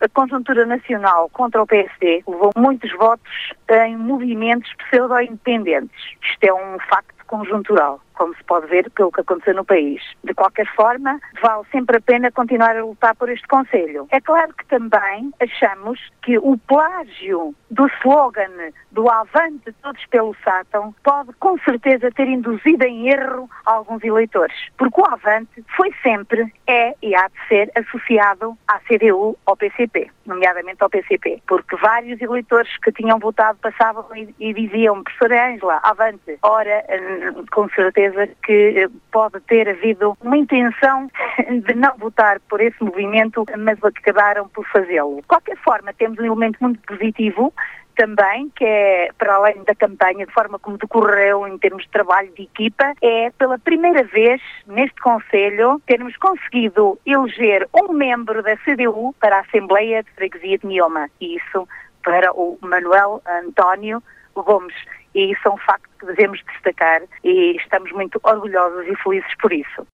A conjuntura nacional contra o PSD levou muitos votos em movimentos pseudo-independentes. Isto é um facto conjuntural, como se pode ver pelo que aconteceu no país. De qualquer forma, vale sempre a pena continuar a lutar por este Conselho. É claro que também achamos que o plágio do slogan do Avante Todos pelo Sátão pode com certeza ter induzido em erro alguns eleitores. Porque o Avante foi sempre, é e há de ser associado à CDU, ao PCP, nomeadamente ao PCP. Porque vários eleitores que tinham votado passavam e diziam: professora Ângela, Avante. Ora, com certeza que pode ter havido uma intenção de não votar por esse movimento, mas acabaram por fazê-lo. De qualquer forma, temos um elemento muito positivo também, que é, para além da campanha, de forma como decorreu em termos de trabalho de equipa, é pela primeira vez neste Conselho termos conseguido eleger um membro da CDU para a Assembleia de Freguesia de Nioma. E isso para o Manuel António Gomes. E isso é um facto que devemos destacar e estamos muito orgulhosos e felizes por isso.